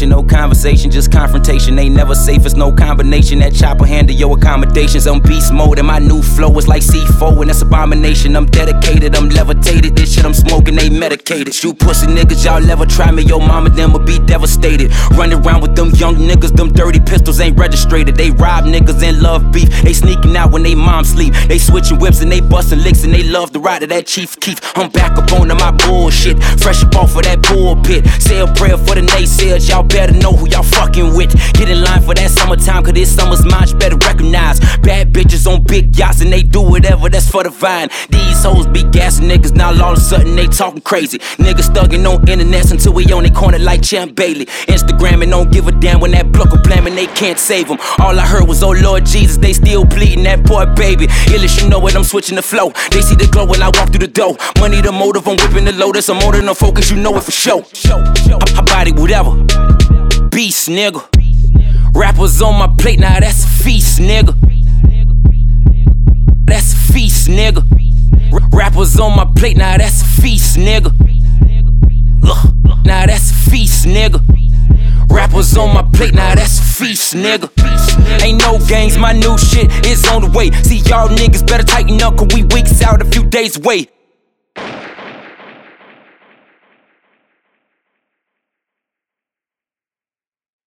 no conversation, just confrontation. Ain't never safe, it's no combination. That chopper handle your accommodations. I'm beast mode and my new flow is like C4 and that's abomination. I'm dedicated, I'm levitated. This shit I'm smoking ain't medicated. You pussy niggas, y'all ever try me? Your mama them will be devastated. Running around with them young niggas, them dirty pistols ain't registered. They rob niggas and love beef. They sneaking out when they mom sleep. They switching whips and they busting licks and they love the ride of that Chief Keef. I'm back up on my bullshit, fresh up off of that pulpit. Say a prayer for the naysayers, y'all better know who y'all fucking with. Get in line for that summertime, cause this summer's mine, you better recognize. Bad bitches on big yachts and they do whatever, that's for the vine. These hoes be gassing niggas, now all of a sudden they talking crazy. Niggas thugging on internets until we on their corner like Champ Bailey. Instagram and don't give a damn when that block will blam and they can't save them. All I heard was, oh Lord Jesus, they still pleading that poor baby. Illis, you know it, I'm switching the flow. They see the glow when I walk through the door. Money the motive, I'm whipping the lotus. I'm more than a focus, you know it for sure. I body whatever, beast nigga. Rappers on my plate, now that's a feast nigga. That's a feast nigga. Rappers on my plate, now that's a feast nigga. Now that's a feast nigga. Rappers on my plate, now that's a feast, nigga. Ain't no games, my new shit is on the way. See y'all niggas better tighten up, cause we weeks out, a few days away.